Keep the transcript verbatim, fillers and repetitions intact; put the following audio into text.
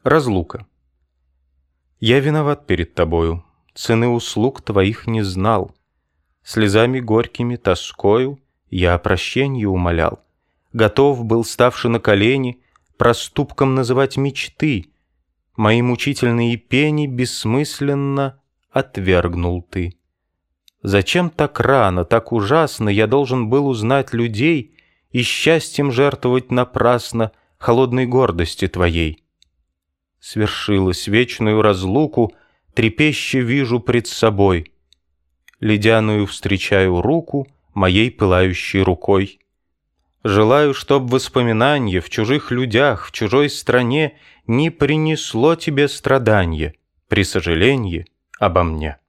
Разлука. Я виноват перед тобою, цены услуг твоих не знал. Слезами горькими, тоскою я о прощенье умолял. Готов был, ставши на колени, проступком называть мечты. Мои мучительные пени бессмысленно отвергнул ты. Зачем так рано, так ужасно я должен был узнать людей и счастьем жертвовать напрасно холодной гордости твоей? Свершилась вечную разлуку, трепеще вижу пред собой. Ледяную встречаю руку моей пылающей рукой. Желаю, чтоб воспоминанье в чужих людях, в чужой стране не принесло тебе страданья при сожалении обо мне.